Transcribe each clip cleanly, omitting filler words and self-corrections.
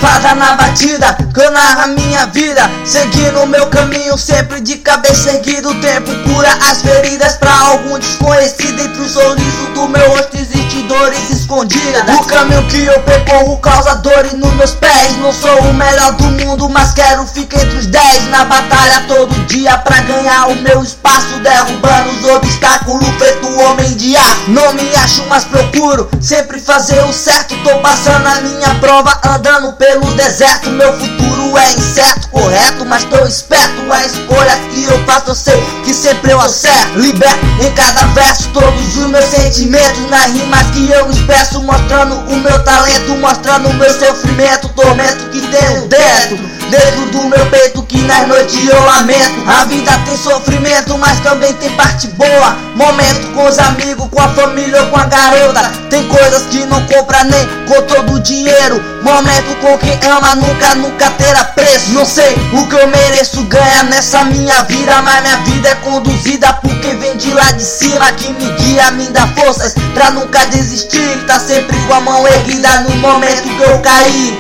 levada na batida, que eu narro a minha vida, seguindo o meu caminho, sempre de cabeça erguida. O tempo cura as feridas pra algum desconhecido. Entre o sorriso do meu rosto existe dores escondidas. O caminho que eu percorro causa dores nos meus pés. Não sou o melhor do mundo, mas quero ficar entre os 10. Na batalha todo dia pra ganhar o meu espaço, derrubando os obstáculos feito homem de aço. Não me acho, mas procuro sempre fazer o certo. Tô passando a minha prova, andando pelo deserto. Meu futuro é incerto, correto, mas tô esperto. A escolha que eu faço eu sei que sempre eu acerto. Liberto em cada verso todos os meus sentimentos, nas rimas que eu expresso, mostrando o meu talento, mostrando o meu sofrimento, tormento que tenho dentro do meu peito, que nas noites eu lamento. A vida tem sofrimento, mas também tem parte boa. Momento com os amigos, com a família ou com a garota. Tem coisas que não compra nem com todo o dinheiro. Momento com quem ama nunca terá preço. Não sei o que eu mereço ganhar nessa minha vida, mas minha vida é conduzida por quem vem de lá de cima, que me guia, me dá forças pra nunca desistir. Tá sempre com a mão erguida no momento que eu caí.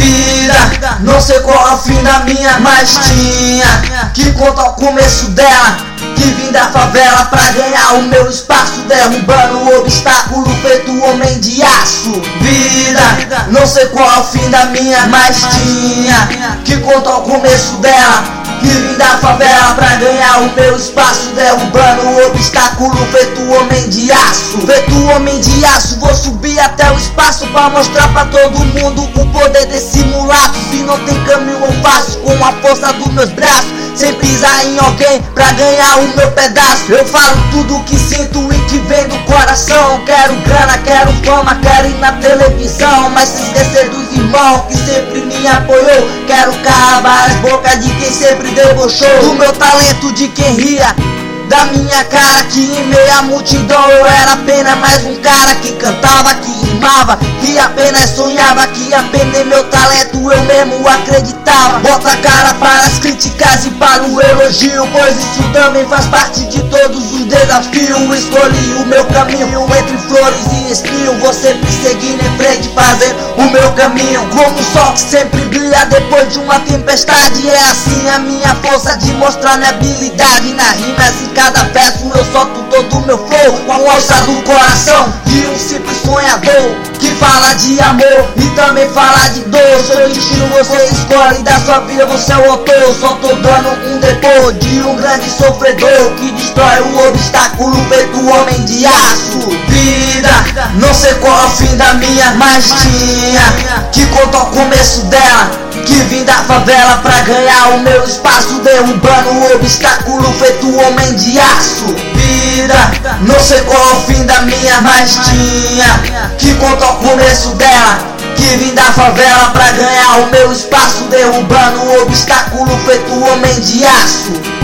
Vida, não sei qual é o fim da minha, mas tinha que contar o começo dela, que vim da favela pra ganhar o meu espaço, derrubando o obstáculo feito homem de aço. Vida, não sei qual é o fim da minha, mas tinha que contar o começo dela, que vim da favela pra ganhar o meu espaço, derrubando o obstáculo feito homem de aço. Feito homem de aço, vou subir até o espaço pra mostrar pra todo mundo o poder desse mulato. Se não tem caminho eu faço com a força dos meus braços, sem pisar em alguém pra ganhar o meu pedaço. Eu falo tudo o que sinto e que vem do coração. Quero grana, quero fama, quero ir na televisão, mas se esquecer dos irmãos que sempre me apoiou. Quero cavar as bocas de quem sempre debochou, do meu talento de quem ria, da minha cara que em meio à multidão eu era apenas mais um cara que cantava, que rimava, que apenas sonhava, que apenas meu talento eu mesmo acreditava. Bota a cara para as críticas e para o elogio, pois isso também faz parte de todos os desafios. Escolhi o meu caminho entre flores e espinho, vou sempre seguindo em frente, fazendo o meu caminho como o sol que sempre brilha depois de uma tempestade. É assim a minha força de mostrar minha habilidade nas rimas. Em cada verso eu solto todo o meu flow, com a força do coração de um simples sonhador que fala de amor e também fala de dor. Seu destino você escolhe, da sua vida você é o autor. Só tô dando um depô de um grande sofredor que destrói o obstáculo feito homem de aço. Vida, não sei qual é o fim da minha, mas tinha que contar o começo dela, que vim da favela pra ganhar o meu espaço, derrubando o obstáculo feito homem de aço. Vida, não sei qual é o fim da minha, mas tinha que contar o começo dela, que vim da favela pra ganhar o meu espaço, derrubando o obstáculo feito homem de aço.